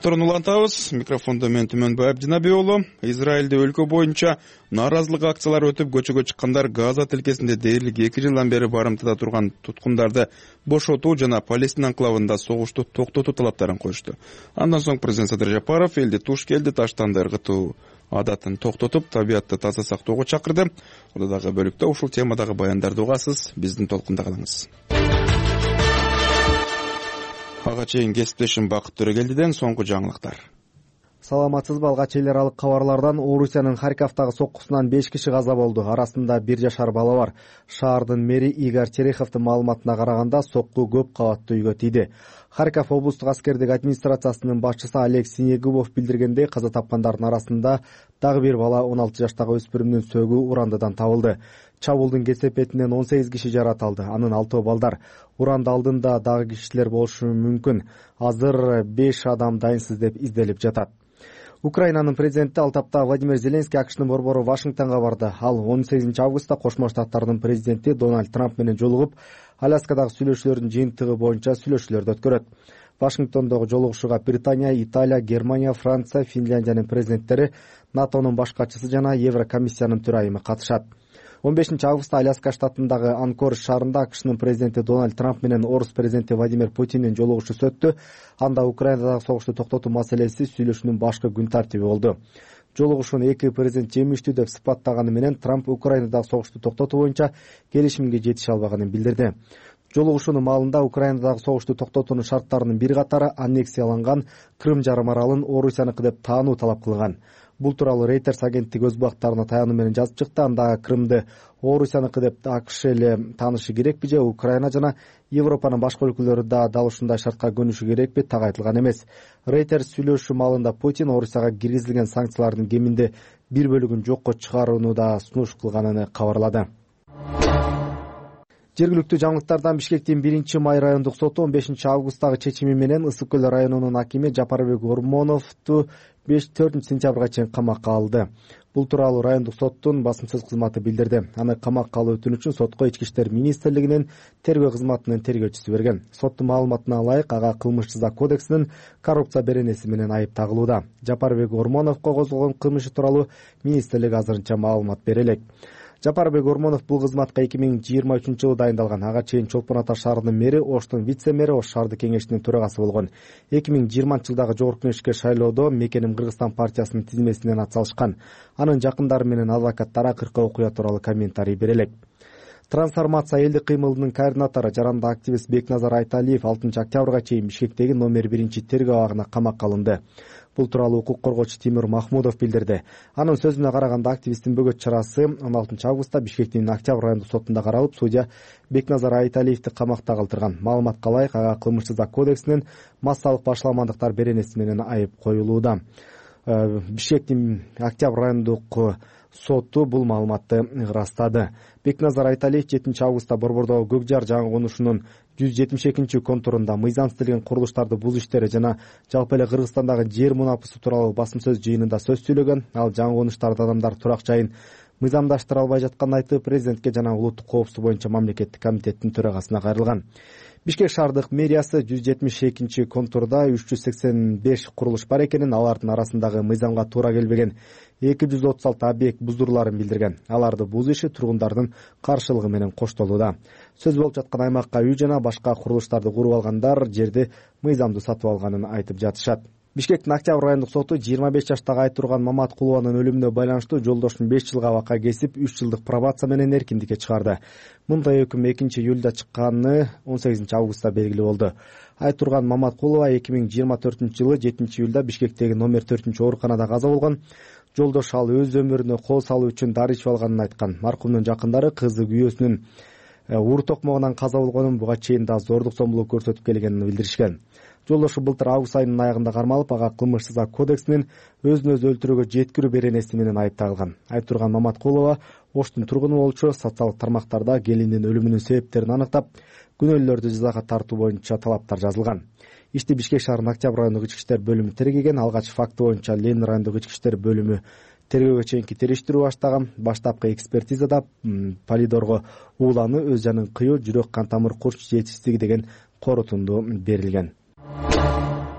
Долторун улантабыз. Микрофондо мен Түмөнбай Абдинабек уулу. Израилде өлкө боюнча нааразылык акциялары өтүп көчөгө чыккандар Газа тилкесинде дээрлик 2 жылдан бери барымтада турган туткундарды бошотуу жана Палестина анклавында согушту токтотуу талаптарын коюшту. Андан соң президент Садыр Жапаров элди туш келди таштанды ыргытуу адатын токтотуп, табиатты таза сактоого чакырды. Мурда дагы бөлүктө ушул темадагы баяндарды угасыз. Биздин толкунда калыңыз. Ага чейин кесиптешим Бакыт Төрөгелдиден соңку жаңылыктар. Саламатсызбы, алгач эл аралык кабарлардан Орусиянын Харьковдагы соккусунан 5 киши каза болду. Арасында 1 жашар бала бар. Шаардын мэри Игорь Тереховдун маалыматына караганда сокку көп кабаттуу үйгө тийди. Харьков облустук аскердик администрациясынын башчысы Олег Синегубов билдиргендей, каза тапкандардын арасында дагы бир бала 16 жаштагы өспүрүмдүн сөөгү урандыдан табылды. Чабуулдун кесепетинен 18 киши жарат алды. Анын 6 балдар. Уранды алдында дагы кишилер болушу мүмкүн. Азыр 5 адам дайынсыз деп изделип жатат. Украинанын президенти ал тапта Владимир Зеленский АКШнын борбору Вашингтонго барды. Ал 18 августта Кошмо Штаттардын президенти Дональд Трамп менен жолугуп, Аляскадагы сүйлөшүүлөрдүн жыйынтыгы боюнча сүйлөшүүлөрдү өткөрөт. Вашингтондогу жолугушууга Британия, Италия, Германия, Франция, Финляндиянын президенттери, НАТОнун баш катчысы жана Еврокомиссиянын төрайымы катышат. 15 августта Аляска штатындагы Анкоридж шаарында АКШнын президенти Дональд Трамп менен орус президенти Владимир Путиндин жолугушуусу өттү. Анда Украинадагы согушту токтотуу маселеси сүйлөшүүнүн башкы күн тартиби болду. Жолугушууну эки президент жемиштүү деп сыпаттаганы менен Трамп Украинадагы согушту токтотуу боюнча келишимге жетише албаганын билдирди. Жолугушуунун маалында Украинадагы согушту токтотуунун шарттарынын бир катары аннексияланган Крым жарым аралын Орусияныкы деп таануу талап кылган. Бул тууралуу Reuters агенттиги өз бактарына таянуу менен жазып чыкты. Анда Крымды Орусияныкы деп АКШ эле таанышы керекпи же Украина жана Европанын башка өлкөлөрү да дал ушундай шартка көнүшү керекпи так айтылган эмес. Reuters сүйлөшүү маалында Путин Орусияга киргизилген санкциялардын кеминде бир бөлүгүн жокко чыгарууну да сунуш кылганын кабарлады. Жергиликтүү жаңылыктардан Бишкектин 1-май райондук соту 15 августтагы чечими менен Ысык көл районунун акими Жапарбек Ормоновду 4 сентябрга чейин камакка алды. Бул тууралуу райондук соттун басымсыз кызматы билдирди. Аны камакка алуу өтүнүчүн сотко Ички иштер министрлигинин тергөө кызматынын тергөөчүсү берген. Соттун маалыматына ылайык, ага кылмыш жаза кодексинин коррупция беренеси менен айып тагылууда. Жапарбек Ормоновго козголгон кылмышы тууралуу министрлик азырынча маалымат бере элек. Жапарбек Ормонов бул кызматка 2023-жылы дайындалган. Ага чейин Чолпон Ата шаарынын мэри, Оштун вице-мэри, Ош шаардык кеңешинин төрагасы болгон. 2020-жылдагы жогорку кеңешке шайлоодо Мекеним Кыргызстан партиясынын тизмесинен атсалышкан. Анын жакындары менен адвокаттары акыркы окуя тууралуу комментарий бере элек. Трансформация элдик кыймылынын координатору жарандык активист Бекназар Айталиев 6 октябрга чейин Бишкектеги номер 1 тергөө абагына камакка алынды. Бул тууралуу укук коргоочу Тимур Махмудов билдирди. Анын сөзүнө караганда активисттин бөгөт чарасы 16 августта Бишкектин Октябрь райондук сотунда каралып, судья Бекназар Айталиевди камакта калтырган. Маалыматка ылайык, ага кылмыш жаза кодексинин массалык башаламандыктар беренеси менен айып коюлууда. Бишкектин Октябрь райондук соту бул маалыматты ырастады. Бекназар Айталиев 7 августта Борбордогу Көк жар жаңы конушунун 172 контурунда мыйзамсыз курулуштарды бузуу иштери жана жалпы эле Кыргызстандагы жер мунапысы тууралуу басым сөз жыйынында сөз сүйлөгөн. Ал жаңы конуштарда адамдар турак жайын мыйзамдаштыра албай жатканын айтып, президентке жана улуттук коопсуздук боюнча мамлекеттик комитеттин төрагасына кайрылган. Бишкек шаардык мэриясы 172 контурда 385 курулуш бар экенин, алардын арасындагы мыйзамга туура келбеген 236 объект буздурууларын билдирген. Аларды бузуу иши тургундардын каршылыгы менен коштолууда. Сөз болуп жаткан аймакка үй жана башка курулуштарды куруп алгандар жерди мыйзамдуу сатып алганын айтып жатышат. Бишкектин Октябрь райондук соту 25 жаштагы Айтурган Маматкулованын өлүмүнө байланыштуу жолдошун 5 жылга абакка кесип, 3 жылдык пробация менен эркиндикке чыгарды. Мындай өкүм 2-июлда чыкканы 18 августта белгилүү болду. Айтурган Маматкулова 2024-жылы 7-июлда Бишкектеги номер 4-ооруканада каза болгон. Жолдош ал өз өмүрүнө кол салуу үчүн дары ичип алганын айткан. Маркумдун жакындары кызы күйөөсүнүн уур токмогунан каза болгонун, буга чейин да зордук зомбулук көрсөтүп келгенин билдиришкен. Жолдошу былтыр август айынын аягында кармалып, ага кылмыш жаза кодексинин өзүн өзү өлтүрүүгө жеткирүү беренеси менен айып тагылган. Айтурган Маматкулова Оштун тургуну болчу, социалдык тармактарда келинин өлүмүнүн себептерин аныктап, күнөөлүүлөрдү жазага тартуу боюнча талаптар жазылган. Ишти Бишкек шаарынын Октябрь райондук ички иштер бөлүмү тергеген. Алгач факты боюнча Ленин райондук ички иштер бөлүмү тергөөгө чейинки териштирүү баштаган. Баштапкы экспертизада Полидорго ууланы, өз жанын кыюу, жүрөк кан тамыр курч жетишсиздиги деген корутунду берилген.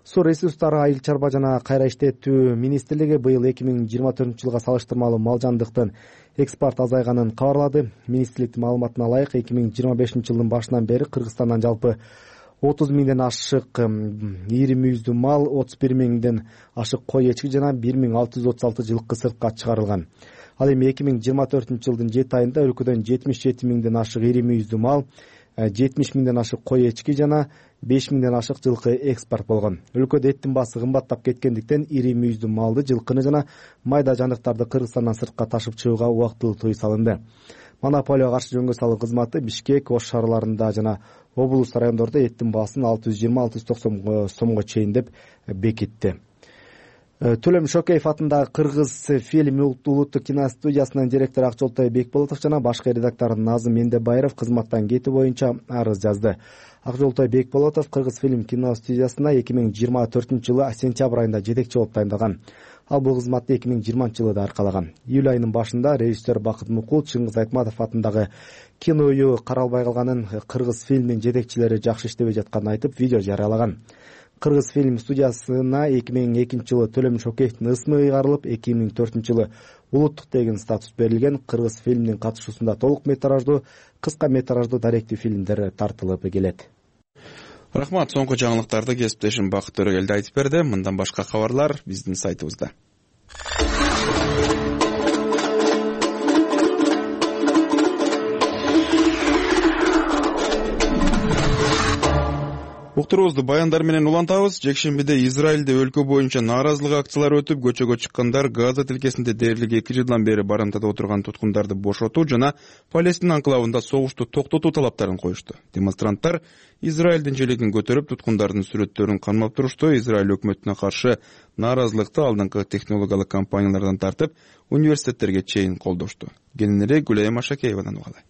Суу ресурстары, айыл чарба жана кайра иштетүү министрлиги быйыл 2024-жылга салыштырмалуу мал жандыктын экспорт азайганын кабарлады. Министрликтин маалыматына ылайык 2025-жылдын башынан бери Кыргызстандан жалпы 30 миңден ашык ири мүйүздүү мал, 31 миңден ашык кой эчки жана 1636 жылкы сыртка чыгарылган. Ал эми 2024-жылдын 7 айында өлкөдөн 77 миңден ашык ири мүйүздүү мал, 70 миңден ашык кой эчки жана 5 миңден ашык жылкы экспорт болгон. Өлкөдө эттин баасы кымбаттап кеткендиктен ири мүйүздүү малды, жылкыны жана майда жаныктарды Кыргызстандан сыртка ташып чыгууга убактылуу тыюу салынды. Монополияга каршы жөнгө салуу кызматы Бишкек, Ош шаарларында жана облус райондордо эттин баасын 620-690 сомго чейин деп бекитти. Төлөм Шокеев атындагы Кыргыз фильм улуттук киностудиясынын директору Акжолтой Бекболотов жана башкы редактор Назым Мендебайров кызматтан кетүү боюнча арыз жазды. Акжолтой Бекболотов Кыргыз фильм киностудиясына 2024-жылы сентябрь айында жетекчи болуп тайындалган. Ал бул кызматты 2020-жылы да аркалаган. Июль айынын башында режиссер Бакыт Мукул Чыңгыз Айтматов атындагы кино үйү каралбай калганын, Кыргыз фильмдин жетекчилери жакшы иштебей жатканын айтып, видео жарыялаган. Кыргыз фильм студиясына 2002-жылы Төлөм Шокеевдин ысмы ыйгарылып, 2004-жылы улуттук деген статус берилген. Кыргыз фильмдин катышуусунда толук метраждуу, кыска метраждуу даректүү фильмдер тартылып келет. Рахмат, соңку жаңылыктарды кесиптешим Бакыт Төрөгелди айтып берди. Мындан башка кабарлар биздин сайтыбызда. Уктуруубузду баяндар менен улантабыз. Жекшембиде Израилде өлкө боюнча нааразылык акциялары өтүп, көчөгө чыккандар Газа тилкесинде дээрлик 2 жылдан бери барымтада отурган туткундарды бошотуу жана Палестина анклавында согушту токтотуу талаптарын коюшту. Демонстранттар Израилдин желегин көтөрүп, туткундардын сүрөттөрүн камап турушту. Израиль өкмөтүнө каршы нааразылыкты алдыңкы технологиялык компаниялардан тартып, университеттерге чейин колдошту. Кененирээк Гүлайым Ашакеевадан угалы.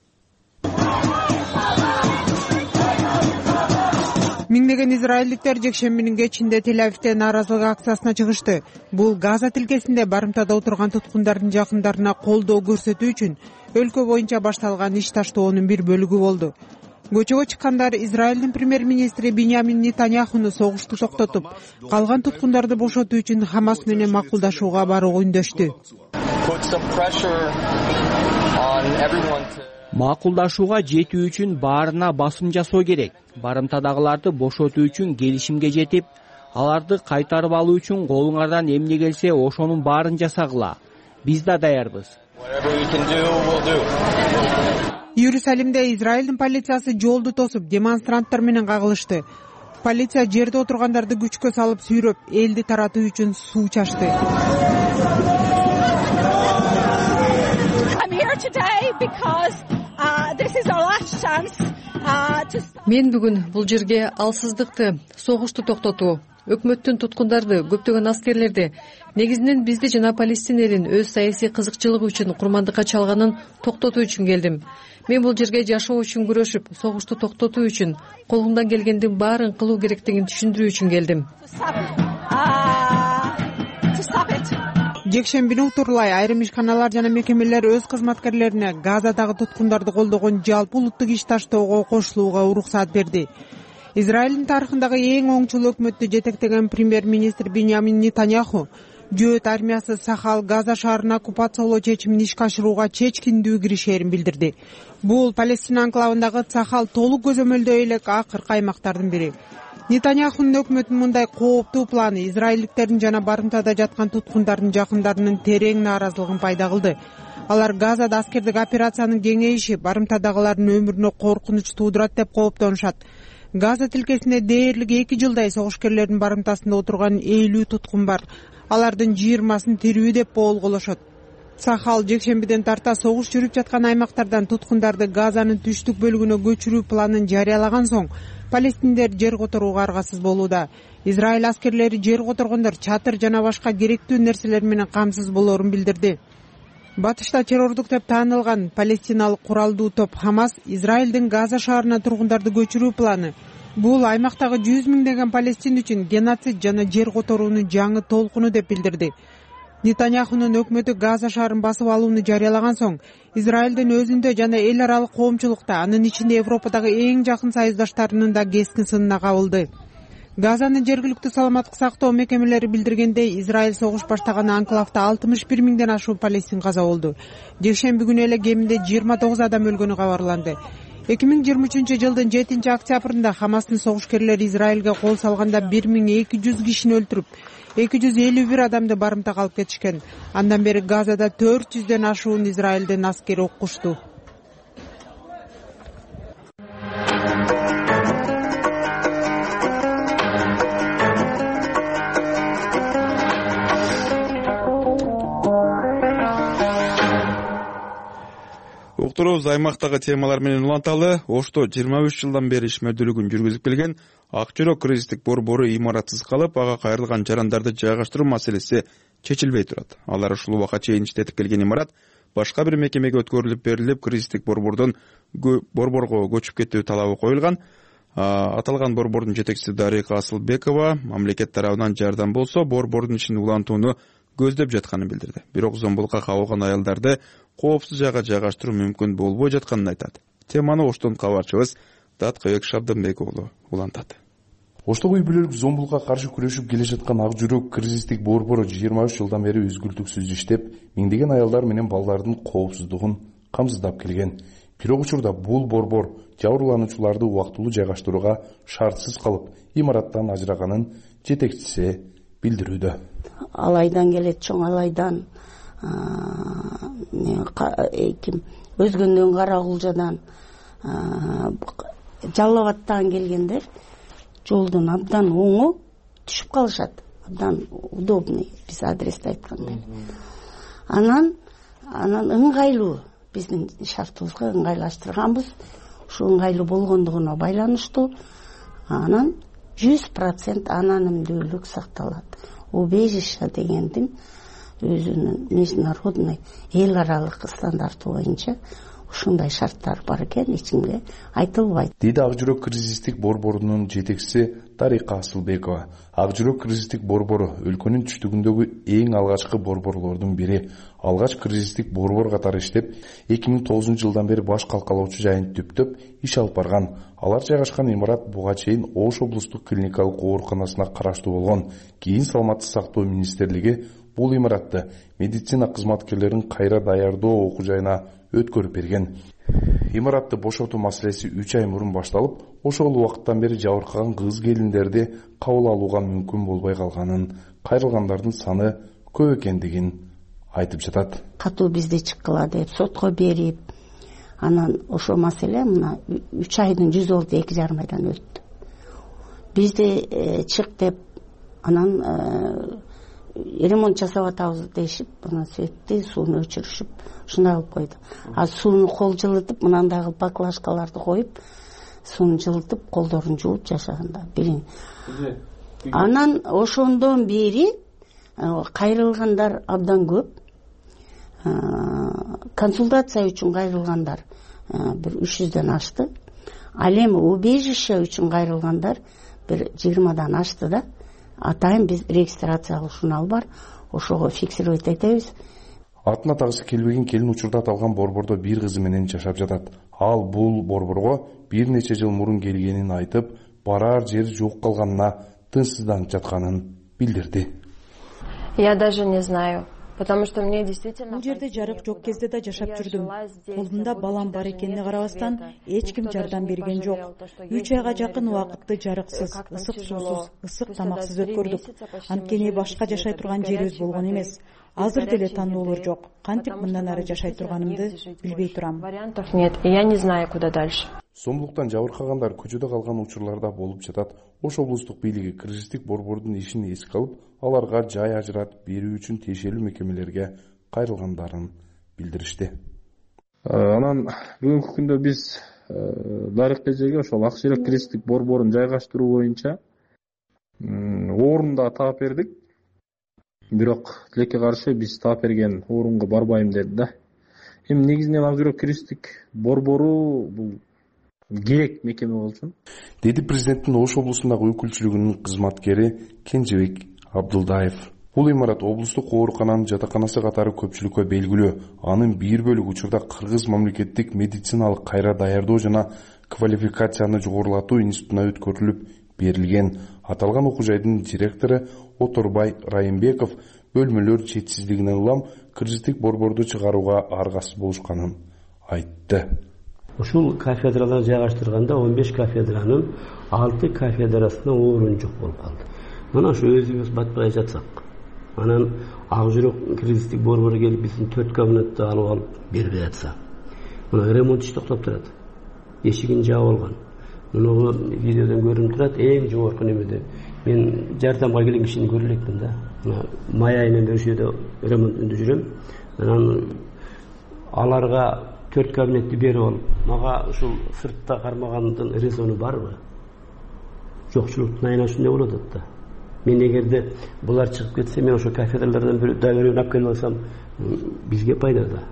Миңдеген израилдиктер жекшембинин кечинде Тель-Авивде нааразылык акциясына чыгышты. Бул Газа тилкесинде барымтада отурган туткундардын жакындарына колдоо көрсөтүү үчүн өлкө боюнча башталган иш таштоонун бир бөлүгү болду. Көчөгө чыккандар Израилдин премьер-министри Биньямин Нетаньяхуну согушту токтотуп, калган туткундарды бошотуу үчүн Хамас менен макулдашууга барууга үндөштү. Макулдашууга жетүү үчүн баарына басым жасоо керек. Барымтадагыларды бошотуу үчүн келишимге жетип, аларды кайтарып алуу үчүн колуңардан эмне келсе ошонун баарын жасагыла. Биз да даярбыз. Иерусалимде Израилдин полициясы жолду тосуп, демонстранттар менен кагылышты. Полиция жерде отургандарды күчкө салып сүйрөп, элди таратуу үчүн суу чачты. Мен бүгүн бул жерге алсыздыкты, согушту токтотуу, өкмөттүн туткундарды, көптөгөн аскерлерди, негизинен бизди жана Палестин элин өз саясий кызыкчылыгы үчүн курмандыкка чалганын токтотуу үчүн келдим. Мен бул жерге жашоо үчүн күрөшүп, согушту токтотуу үчүн колумдан келгендин баарын кылуу керектигин түшүндүрүү үчүн келдим. Жекшембини утурлай айрым ишканалар жана мекемелер өз кызматкерлерине Газадагы туткундарды колдогон жалпы улуттук иш таштоого кошулууга уруксат берди. Израилдин тарыхындагы эң оңчул өкмөттү жетектеген премьер-министр Биньямин Нетаньяху жөөт армиясы Сахал Газа шаарына оккупациялоо чечимин ишке ашырууга чечкиндүү киришээрин билдирди. Бул Палестина анклавындагы Сахал толук көзөмөлдөө элек акыркы аймактардын бири. Нетаньяхунун өкмөтүнүн мындай кооптуу планы израилдиктердин жана барымтада жаткан туткундардын жакындарынын терең нааразылыгын пайда кылды. Алар Газада аскердик операциянын кеңейиши барымтадагылардын өмүрүнө коркунуч туудурат деп кооптонушат. Газа тилкесинде дээрлик 2 жылдай согушкерлердин барымтасында отурган 50 туткун бар. Алардын 20сын тирүү деп болголошот. Сахал жекшембиден тарта согуш жүрүп жаткан аймактардан туткундарды Газанын түштүк бөлүгүнө көчүрүү планын жарыялаган соң палестиндер жер которууга аргасыз болууда. Израиль аскерлери жер которгондор чатыр жана башка керектүү нерселер менен камсыз болоорун билдирди. Батышта террордук деп таанылган палестиналык куралдуу топ Хамас Израилдин Газа шаарына тургундарды көчүрүү планы. Бул аймактагы 100 миңдеген палестин үчүн геноцид жана жер которуунун жаңы толкуну деп билдирди. Нетаньяхунун өкмөтү Газа шаарын басып алууну жарыялаган соң, Израилдин өзүндө жана эл аралык коомчулукта, анын ичинде Европадагы эң жакын союздаштарынын да кескин сынына кабылды. Газанын жергиликтүү саламаттык сактоо мекемелери билдиргендей, Израиль согуш баштаган анклавда 61 миңден ашуун палестин каза болду. Жекшемби күнү эле кеминде 29 адам өлгөнү кабарланды. 2023 жылдын 7 октябрында Хамастын согушкерлери Израилге кол салганда 1200 кишини өлтүрүп, 251 адамды барымтага алып кетишкен. Андан бери Газада 400ден ашуун Израилдин аскери укушту. Уктуруубуз аймактагы темалар менен уланталы. Ошто 23 жылдан бери ишмердүүлүгүн жүргүзүп келген Ак жүрөк кризистик борбору имаратсыз калып, ага кайрылган жарандарды жайгаштыруу маселеси чечилбей турат. Алар ушул убакка чейин иштетип келген имарат башка бир мекемеге өткөрүлүп берилип, кризистик борборго көчүп кетүү талабы коюлган. Аталган борбордун жетекчиси Дарика Асылбекова мамлекет тарабынан жардам болсо, борбордун ишин улантууну көздөп жатканын билдирди. Бирок зомбулукка кабылган аялдарды коопсуз жайга жайгаштыруу мүмкүн болбой жатканын айтат. Теманы Оштон кабарчыбыз Даткыбек Шабдынбек уулу улантат. Оштогу үй бүлөлүк зомбулукка каршы күрөшүп келе жаткан Ак жүрөк кризистик борбору 23 жылдан бери үзгүлтүксүз иштеп, миңдеген аялдар менен балдардын коопсуздугун камсыздап келген. Бирок учурда бул борбор жабырлануучуларды убактылуу жайгаштырууга шартсыз калып, имараттан ажыраганын жетекчиси билдирүүдө. Алайдан келет, чоң алайдан, өзгөндөн Каракулжадан, Жалал Абадтан келгендер жолдон абдан оңо түшүп калышат. Абдан удобный, биз адрести айткандай. Анан ыңгайлуу, биздин шартыбызга ыңгайлаштырганбыз. Ушу ыңгайлуу болгондугуна байланыштуу. Анан 100% анонимдүүлүк сакталат. Убежище дегендин өзүнүн международный эл аралык стандарты боюнча ушундай шарттар бар экен, эч кимге айтылбайт. Дейди Ак жүрөк кризистик борборунун жетекчиси Дарика Асылбекова. Ак жүрөк кризистик борбору өлкөнүн түштүгүндөгү эң алгачкы борборлордун бири. Алгач кризистик борбор катары иштеп, 2009 жылдан бери баш калкалоочу жайын түптөп иш алып барган. Алар жайгашкан имарат буга чейин Ош облустук клиникалык ооруканасына караштуу болгон. Кийин Саламаттык сактоо министрлиги бул имаратты медицина кызматкерлерин кайра даярдоо окуу жайына өткөрүп берген. Имаратты бошотуу маселеси 3 ай мурун башталып, ошол убакыттан бери жабыркаган кыз келиндерди кабыл алууга мүмкүн болбой калганын, кайрылгандардын саны көп экендигин айтып жатат. Катуу бизди чыккыла деп сотко берип, анан ошол маселе мына 3 айдын 100 орду 2,5 айдан өттү. Бизди чык деп, анан ремонт жасап атабыз дешип, анан светти сууну өчүрүшүп, ушундай кылып койду. Сууну кол жылытып, мынандагы баклажкаларды коюп, сууну жылытып, колдорун жууп жашаганда билиң. Анан ошондон бери кайрылгандар абдан көп. Консультация үчүн кайрылгандар бир 300ден ашты. Ал эми убежище үчүн кайрылгандар бир 20дан ашты да. Атайын биз регистрациялык журнал бар, ошого фиксировать этебиз. Атын атагысы келбеген келин учурда аталган борбордо бир кызы менен жашап жатат. Ал бул борборго бир нече жыл мурун келгенин айтып, барар жер жок калганына тынчсызданып жатканын билдирди. Я даже не знаю. Потому что мне действительно... Бул жерде жарык жок кезде да жашап жүрдүм. Колумда балам бар экенине карабастан эч ким жардам берген жок. 3 айга жакын убакытты жарыксыз, ысык суусуз, ысык тамаксыз өткөрдүк. Анткени башка жашай турган жерибиз болгон эмес. Азыр деле тандоолор жок. Кантип мындан ары жашай турганымды билбей турам. Вариантов нет, и я не знаю, куда дальше. Зомбулуктан жабыркагандар көчөдө калган учурларда болуп жатат. Ош облустук бийлиги кризистик борбордун ишин эске алып, аларга жай ажыратып берүү үчүн тиешелүү мекемелерге кайрылгандарын билдиришти. Анан бүгүнкү күндө биз Дарика эжеге ошол Ак жүрөк кризистик борборун жайгаштыруу боюнча орунда таап бердик. Бирок тилекке каршы биз таап берген орунга барбайм деди да. Эми негизинен Ак жүрөк кризистик борбору бул керек мекеме болчу, деди президенттин Ош облусундагы өкүлчүлүгүнүн кызматкери Кенжебек Абдулдаев. Бул имарат облустук оорукананын жатаканасы катары көпчүлүккө белгилүү. Анын бир бөлүгү учурда Кыргыз мамлекеттик медициналык кайра даярдоо жана квалификацияны жогорулатуу институтуна өткөрүлүп берилген. Аталган окуу жайдын директору Оторбай Райымбеков бөлмөлөр жетишсиздигинен улам кризистик борборду чыгарууга аргасыз болушканын айтты. Ушул кафедралар жайгаштырганда 15 кафедранын 6 кафедрасына орун жок болуп калды. Мына ушу өзүбүз батпай жатсак, анан ак жүрөк кризистик борбору келип биздин 4 кабинетти алып бербей жатса, мына ремонт иш токтоп турат. Эшигин жаап алган. Муну видеодон көрүнүп турат. Эң жогорку немеде мен жардамга келген кишини көрө элекмин да. Мына май айынан бери ушерде ремонтунда жүрөм. Анан аларга 4 кабинетти берип алып, мага ушул сыртта кармагандын резону барбы? Жокчулуктун айынан ушундай болуп атат да. Мен эгерде булар чыгып кетсе, мен ошо кафедралардан бирөөнү алып келип алсам, бизге пайда да.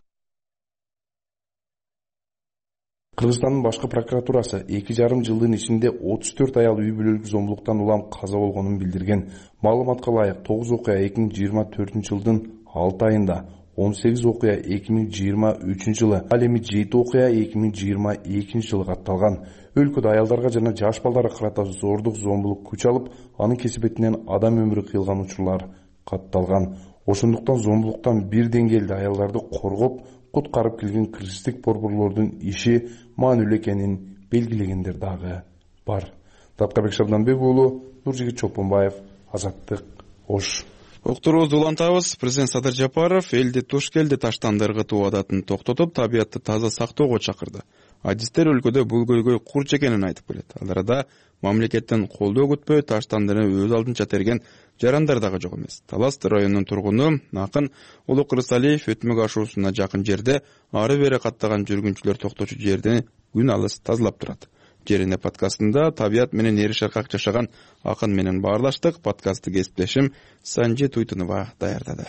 Кыргызстандын башкы прокуратурасы 2,5 жылдын ичинде 34 аял үй бүлөлүк зомбулуктан улам каза болгонун билдирген. Маалыматка ылайык 9 окуя 2024 жылдын 6 айында, 18 окуя 2023 жылы, ал эми 7 окуя 2022 жылы катталган. Өлкөдө аялдарга жана жаш балдарга карата зордук, зомбулук күч алып, анын кесепетинен адам өмүрү кыйылган учурлар катталган. Ошондуктан зомбулуктан бир деңгээлде аялдарды коргоп, куткарып келген кризистик борборлордун иши маанилүү экенин белгилегендер дагы бар. Таткабек Шабданбек уулу, Нуржигит Чолпонбаев, Азаттык, Ош. Уктуруубузду улантабыз. Президент Садыр Жапаров элди туш келди таштанды ыргытуу адатын токтотуп, табиятты таза сактоого чакырды. Адистер өлкөдө бул көйгөй курч экенин айтып келет. Ал арада мамлекеттен колдоо күтпөй таштандыны өз алдынча терген жарандар дагы жок эмес. Талас районунун тургуну Акын Улук Рысалиев өтмөк ашуусуна жакын жерде ары бери каттаган жүргүнчүлөр токточу жерди күн алыс тазалап турат. Жерине подкастында табият менен эри шаркак жашаган Акын менен баарлаштык. Подкастты кесиптешим Санжи Туйтунова даярдады.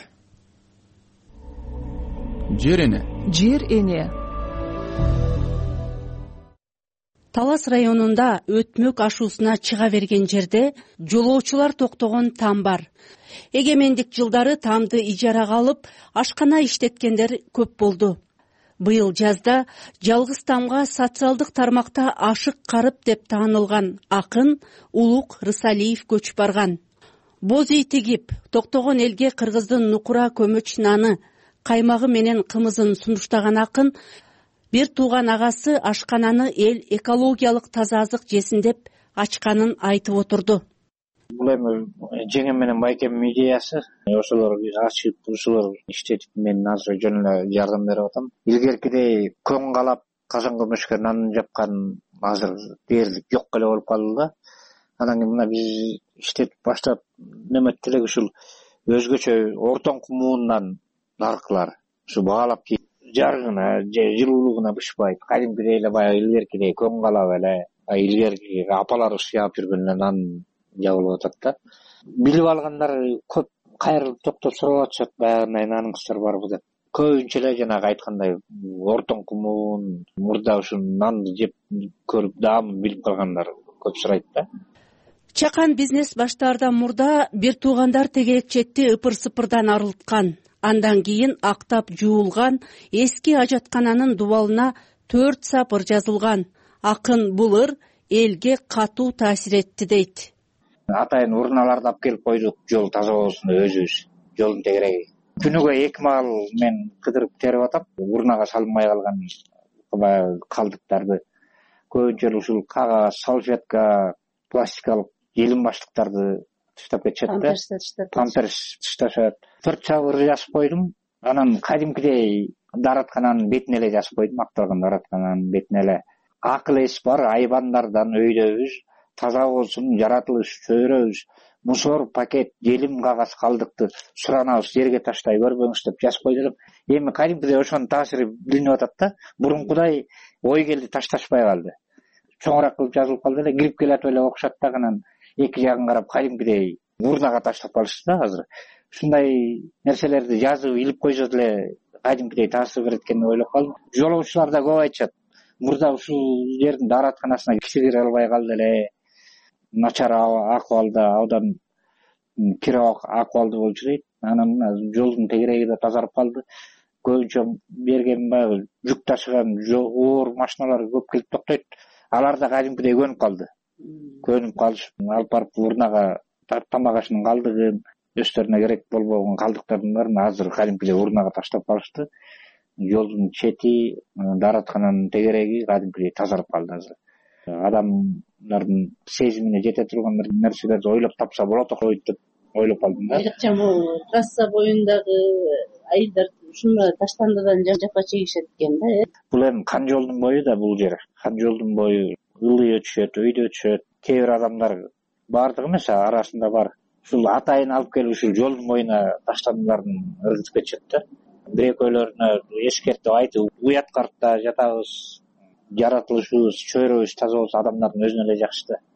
Жерине. Жер эне. Талас районунда өтмөк ашуусуна чыга берген жерде жолоочулар токтогон там бар. Эгемендик жылдары тамды ижарага алып, ашкана иштеткендер көп болду. Быйыл жазда жалгыз тамга социалдык тармакта ашык карып деп таанылган Акын Улук Рысалиев көчүп барган. Боз ий тигип, токтогон элге кыргыздын нукура көмөч наны, каймагы менен кымызын сунуштаган Акын бир тууган агасы ашкананы эл экологиялык таза азык жесин деп ачканын айтып отурду. Бул эми жеңем менен байкемдин идеясы. Ошолор ачып, ушулар иштетип мен азыр жөн эле жардам берип атам. Илгеркидей көң калап казан көмөчкө нан жапкан азыр дээрлик жок эле болуп калды да. Анан кийин мына биз иштетип баштап неметтик эле ушул өзгөчө ортоң кумуундан наркылар ушу баалап кийип жарыгына же жылуулугуна бышпайт. Кадимкидей эле баягы илгеркидей көң калап эле илгерки апалар сыяп жүргөн эле нан жабылып атат да. Билип алгандар көп кайрылып токтоп сурап атышат, баягындай наныңыздар барбы деп. Көбүнчө эле жанагы айткандай ортоң кумуун мурда ушу нанды жеп көрүп даамын билип калгандар көп сурайт да. Чакан бизнес баштаардан мурда бир туугандар тегерекчетти ыпыр-сыпырдан арылткан. Андан кийин актап жуулган эски ажаткананын дубалына 4 сапыр жазылган. Акын бул ыр элге катуу таасир этти дейт. Атайын урналарды алып келип койдук, жол таза болсун деп өзүбүз. Жолдун тегереги. Күнүгө 2 маал мен кыдырып терип атам. Урнага салынбай калган баягы калдыктарды. Көбүнчө ушул кагаз, салфетка, пластикалык желим баштыктарды таштап кетишет да. Памперс ташташат. 4 чабыр жазып койдум. Анан кадимкидей дараткананын бетине эле жазып койдум, акталган дараткананын бетине эле. Акыл эс бар айбандардан өйдөбүз. Таза болсун, жаратылыш чөйрөбүз, мусор, пакет, желим, кагаз калдыкты суранабыз, жерге таштай көрбөңүз деп жазып койдум. Эми кадимкидей ошонун таасири билинип атат да. Бурункудай ой келди, ташташпай калды. Чоңураак кылып жазылып калды эле, кирип келатып эле окушат дагынан эки жагын карап кадимкидей урнага таштап калышты да азыр. Ушундай нерселерди жазып илип койсо деле кадимкидей таасир берет экен деп ойлоп калдым. Жолоочулар да көп айтышат. Мурда ушул жердин дааратканасына киши кире албай калды эле. Начар акыбалда, абдан кире акыбалда болчу дейт. Анан жолдун тегереги да тазарып калды. Көбүнчө берген баягы жүк ташыган оор машиналар көп келип токтойт. Алар да кадимкидей көнүп калды. көнүп калышып алып барып урнага тамак ашынын калдыгын, өздөрүнө керек болбогон калдыктардын баарын азыр кадимкидей урнага таштап калышты. Жолдун чети, даараткананын тегереги кадимкидей тазарып калды азыр. Адамдардын сезимине жете турган бир нерселерди ойлоп тапса болот окойт деп ойлоп калдым да. Айрыкча могу трасса боюндагы айылдар ушуна таштандыдан жапа чегишет экен да. Бул эми Кан жолдун бою да, бул жер Кан жолдун бою ылый өтүшөт, өйдө өтүшөт. Кээ бир адамдар баардыгы эмес, арасында бар. Ушул атайын алып келип ушул жолдун боюна таштандыларын ыргытып кетишет да. Бир экөөлөрүнө эскертип айтып, уят картта жатабыз, жаратылышыбыз, чөйрөбүз таза болсо адамдардын өзүнө эле жакшы да.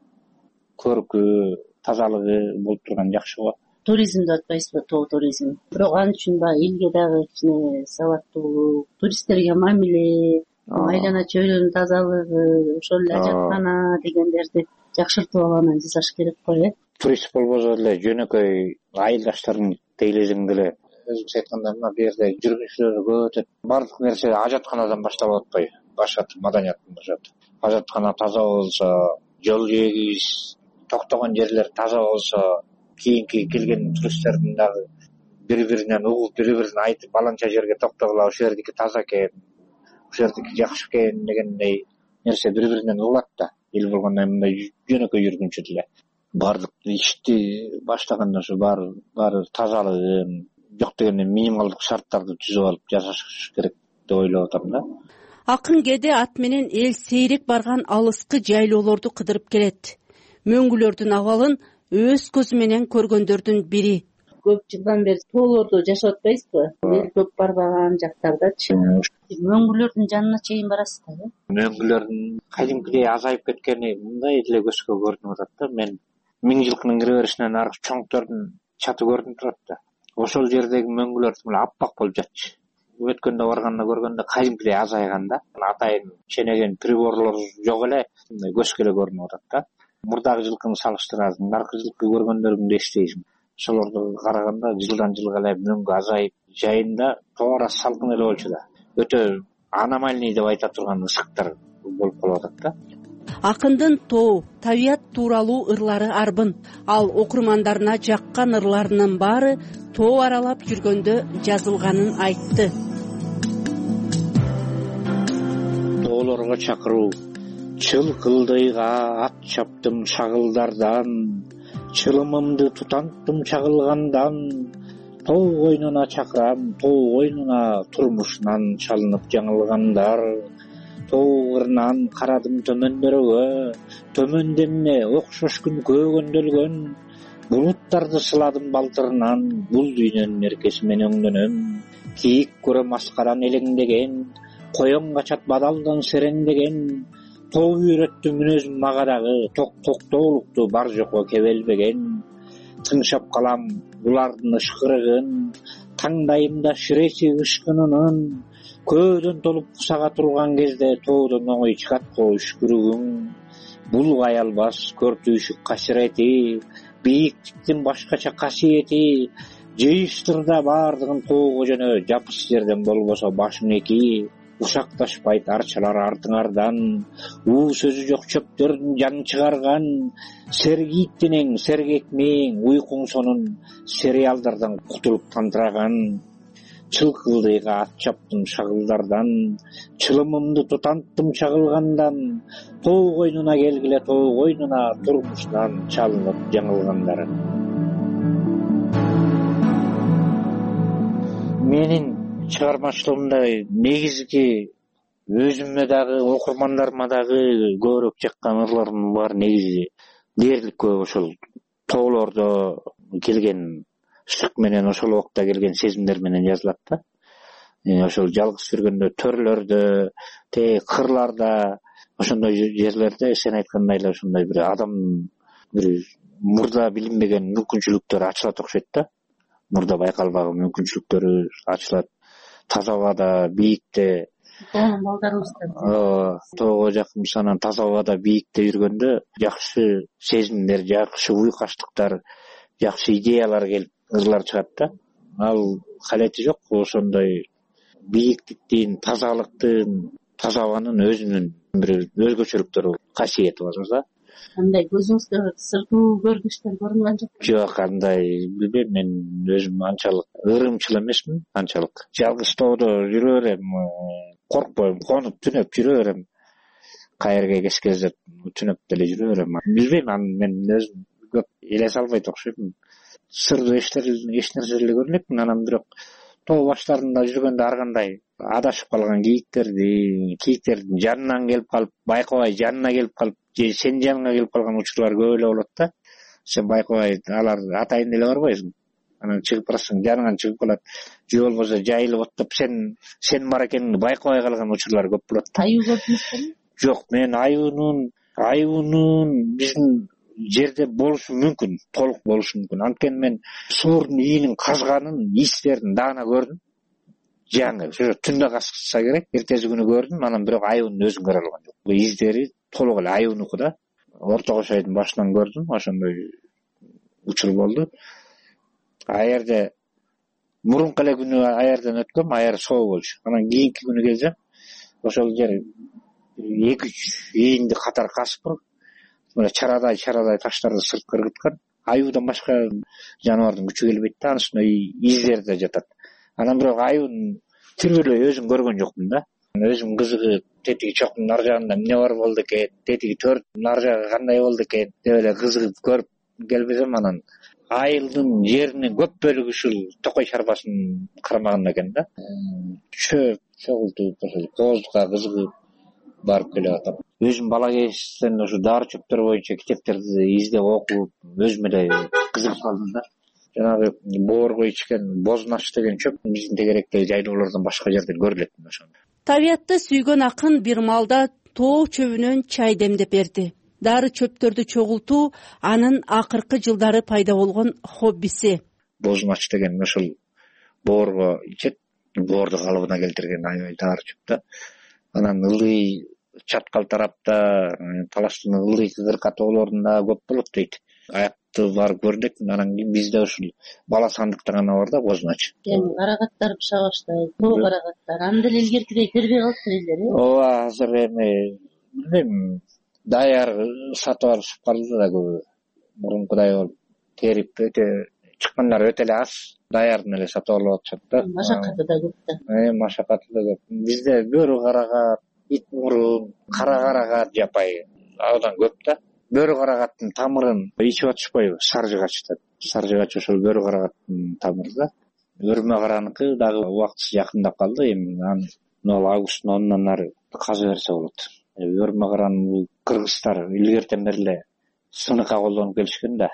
Көркү, тазалыгы болуп турган жакшы го. Туризм деп атпайсызбы, тоо туризм. Бирок ал үчүн баягы элге дагы кичине сабаттуулук, туристтерге мамиле, айлана чөйрөнүн тазалыгы, ошол эле ажаткана дегендерди жакшыртып алганын жасаш керек го, Турист болбосо деле жөнөкөй айылдаштарын тейлесең деле өзүңүз айткандай мына бу жерде жүргүнчүлөр көп өтөт. Бардык нерсе ажатканадан башталып атпайбы? Башат маданияттан башат. Ажаткана таза болсо, жол жээгибиз, токтогон жерлер таза болсо, кийинки келген туристтердин дагы бири-биринен угуп, бири-бирин айтып, баланча жерге токтогула, ушул жердики таза экен, ушул жердики жакшы экен дегендей нерсе бири-биринен угулат да. Эл болгондо мындай жөнөкөй жүргүнчү деле. Бардык ишти баштаганда ошо баары тазалыгын, жок дегенде минималдык шарттарды түзүп алып жашаш керек деп ойлоп атам да. Акын кээде ат менен эл сейрек барган алыскы жайлоолорду кыдырып келет. Мөңгүлөрдүн абалын өз көзү менен көргөндөрдүн бири. Көп жылдан бери тоолордо жашап атпайсызбы? Эл көп барбаган жактардачы. Мөңгүлөрдүн жанына чейин барасызбы? Мөңгүлөрдүн кадимкидей азайып кеткени мындай эле көзгө көрүнүп атат да. Мен Миң жылкынын кире беришинен аркы чоңтордун чаты көрүнүп турат да. Ошол жердеги мөңгүлөр аппак болуп жатчы. Өткөндө барганда көргөндө кадимкидей азайган да. Атайын ченеген приборлор жок эле, мындай көзгө эле көрүнүп атат да. Мурдагы жылкыны салыштырасың, наркы жылкы көргөндөрүңдү эстейсиң. Ошолорду караганда жылдан жылга эле мөңгү азайып, жайында тоо арасы салкын эле болчу да. Өтө аномальный деп айта турган ысыктар болуп калып атат да. Акындын тоо, табият тууралуу ырлары арбын. Ал окурмандарына жаккан ырларынын баары тоо аралап жүргөндө жазылганын айтты. Тоолорго чакыруу. Чылкылдыйга ат чаптым шагылдардан, чылымымды тутанттым чагылгандан, тоо койнуна чакырам, тоо койнуна турмушунан чалынып жаңылгандар. Тоо кырынан карадым төмөндөргө, төмөндө эмне окшош күн көөгөндөлгөн, булуттарды сыладым балтырынан, бул дүйнөнүн эркеси мен өңдөнөм. Кийик көрөм аскаран элеңдеген, коён качат бадалдан сереңдеген, тоо үйрөттү мүнөзүм мага дагы, токтоолукту бар жокко кебелбеген. Тыңшап калам булардын ышкырыгын, таңдайымда ширеси ышкынынын, көөдөн толуп кусага турган кезде тоодон оңой чыгат го үшкүрүгүң. Бул аялбас көртүүшүк касирети, бийиктиктин башкача касиети, жыйыштырда баардыгын тоого жөнө, жапыс жерден болбосо башың эки. Ушакташпайт арчалар артыңардан, уу сөзү жок чөптөрдүн жан чыгарган, сергийттинең сергек мээң, уйкуң сонун сериалдардан кутулуп тантыраган. Чылкылдыйга ат чаптым шагылдардан, чылымымды тутанттым чагылгандан, тоо койнуна келгиле, тоо койнуна турмушунан чалынып жаңылгандар. Менин чыгармачылыгымда негизги өзүмө дагы, окурмандарыма дагы көбүрөөк жаккан ырларым бар. Негизи дээрлик көп ошол тоолордо келген ышык менен, ошол убакта келген сезимдер менен жазылат да. Ошол жалгыз жүргөндө, төрлөрдө, кырларда, ошондой жерлерде сен айткандай эле ошондой бир адамдын бир мурда билинбеген мүмкүнчүлүктөрү ачылат окшойт да. Мурда байкалбаган мүмкүнчүлүктөрү ачылат. Таза абада, бийикте, тоого жакын анан таза абада, бийикте жүргөндө жакшы сезимдер, жакшы уйкаштыктар, жакшы идеялар келип ырлар чыгат да. Ал калети жок, ошондой бийиктиктин, тазалыктын, таза абанын өзүнүн бир өзгөчөлүктөрү, касиети бар да. андай көзүңүздө сыртуу көрүнүштөр көрүнгөн жок, андай билбейм, мен өзүм анчалык ырымчыл эмесмин, анчалык жалгыз тоодо жүрө берем, коркпойм, конуп түнөп жүрө берем, кайерге кескезип түнөп деле жүрө берем. Билбейм, аны мен өзүм көп эле салбайт окшойм, сырдуу эч нерсе эле көрүнөт. Анан бирок тоо баштарында жүргөндө ар кандай адашып калган кийиктердин жанынан келип калып, байкабай жанына келип калып, же сенин жаныңа келип калган учурлар көп эле болот да. Сен байкабай алар атайын эле барбайсың. Анан чыгып барасың, жаныңан чыгып калат, же болбосо жайылып оттоп сен бар экениңди байкабай калган учурлар көп болот. Аюу көп эмеспи? Жок, мен аюунун биздин жерде болушу мүмкүн, толук болушу мүмкүн. Анткени мен суурдун ийинин казганын, истерин даана көрдүм. Жаңы түндө казса керек, эртеси күнү көрдүм. Анан бирок аюунун өзүн көрө алган жок. Бул издери толук эле аюунуку да. Орто Кош айдын башынан көрдүм, ошондой учур болду. Аерде мурунку эле күнү аерден өткөм, аер соо болчу. Анан кийинки күнү келсем, ошол жер 2-3 ийинди катар касып туруп, чарадай таштарды сыртка ыргыткан. Аюудан башка жаныбардын күчү келбейт да, анын издери да жатат. Анан бирок аюунун тирүүлөй өзүн көргөн жокмун да. Өзүм кызыгып, тетиги чоктун нар жагында эмне бар болду экен, тетиги төрттүн нар жагы кандай болду экен деп эле кызыгып көрүп келбесем, анан айылдын жеринин көп бөлүгү ушул токой шарбасынын кармагында экен да. Чөп чогултуп, кооздукка кызыгып барып келип атам. Өзүм бала кезиктен ушу дары чөптөр боюнча китептерди издеп окуп, өзүм эле кызыгып калдым да. Жанагы боорго ичкен бознач деген чөп биздин тегеректеги жайлоолордон башка жерде көрүлөт ошондо. Табиятты сүйгөн акын бир маалда тоо чөбүнөн чай демдеп берди. Дары чөптөрдү чогултуу анын акыркы жылдары пайда болгон хоббиси. Бознач деген ошол боорго ичет, боорду калыбына келтирген аябай дары чөп да. Анан ылдый чаткал тарапта, Талаштын ылдый кырка тоолорунда көп болот дейт. Аякты барып көрдүк. Анан кийин бизде ушул бала сандыкта гана бар да бознач. Карагаттар быша баштайт, тоо карагаттар. Анда эле илгеркидей бербей калыптыр элдер, э? Ооба, азыр эми билбейм, даяр сатып алышып калды да көбү. Мурункудай болуп терип чыккандар өтө эле аз. Даярдын эле сатып алып атышат да. Машакаты да көп да. Машакаты да көп. Бизде бөрү карагат, ит мурун, кара карагат жапай абдан көп да. Бөрү карагаттын тамырын ичип атышпайбы? Саржыгач да. Саржыгач ошол бөрү карагаттын тамыры да. Өрмө караныкы дагы убактысы жакындап калды. Эми аны августтун 10-нан ары каза берсе болот. Өрмө караны бул кыргыздар илгертен бери эле сыныкка колдонуп келишкен да.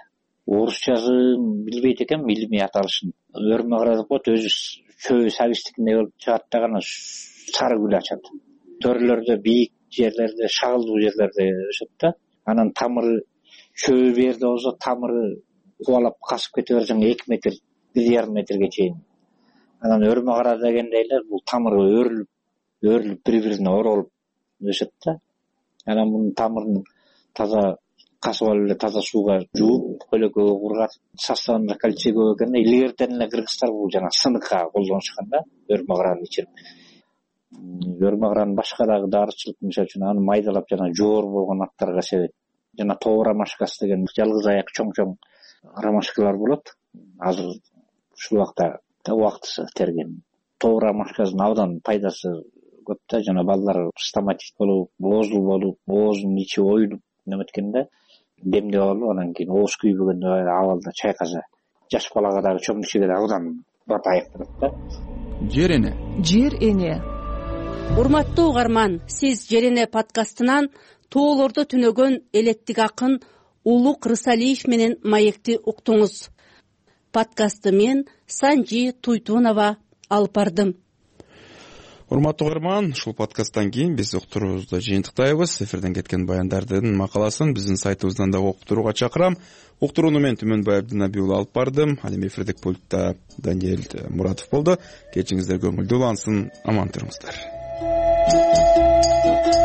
Орусчасын билбейт экен, илимий аталышын. Өрмө кара деп коет, өзү чөбү сабистикиндей болуп чыгат дагы сары гүл ачат. Төрөлөрдө, бийик жерлерде, шагылдуу жерлерде өсөт да. Анан тамыры чөбү берде болсо, тамыры кубалап касып кете берсең 2 метр, 1,5 метрге чейин. Анан өрмө кара дегендей эле бул тамыры өрүлүп бири-бирине оролуп өсөт да. Анан мунун тамырын таза касып алып эле таза сууга жууп, көйлөккөгө кургатып, составында кальций көп экенин илгертен эле кыргыздар бул жана сыныкка колдонушкан да, өрмө караны ичирип. Өрмө каранын башка дагы дарычылык, мисалы үчүн аны майдалап жана жоор болгон аттарга себет. Жана тоо ромашкасы деген жалгыз аяк чоң-чоң ромашкалар болот. Азыр ушул убактысы терген. Тоо ромашкасынын абдан пайдасы көп да, жана балдар стоматит болуп, оозул болуп, оозунун ичи оюнуп неметкен да, демдеп алып, анан кийин ооз күйбөгөндө абалда чайкаса, жаш балага дагы чоң кишиге дагы абдан бат аяктырат да. Жер эне. Урматтуу угарман, сиз Жер эне подкастынан тоолордо түнөгөн элеттик акын Улук Рысалиев менен маекти уктуңуз. Подкастты мен Санжи Туйтунова алып бардым. Урматтуу угарман, ушул подкасттан кийин биз уктуруубузду жыйынтыктайбыз. Эфирден кеткен баяндардын макаласын биздин сайтыбыздан да окуп турууга чакырам. Уктурууну мен Түмөнбай Абдинабий уулу алып бардым. Ал эми эфирдик пультта Даниэль Муратов болду. Кечиңиздер көңүлдүү улансын, аман туруңуздар.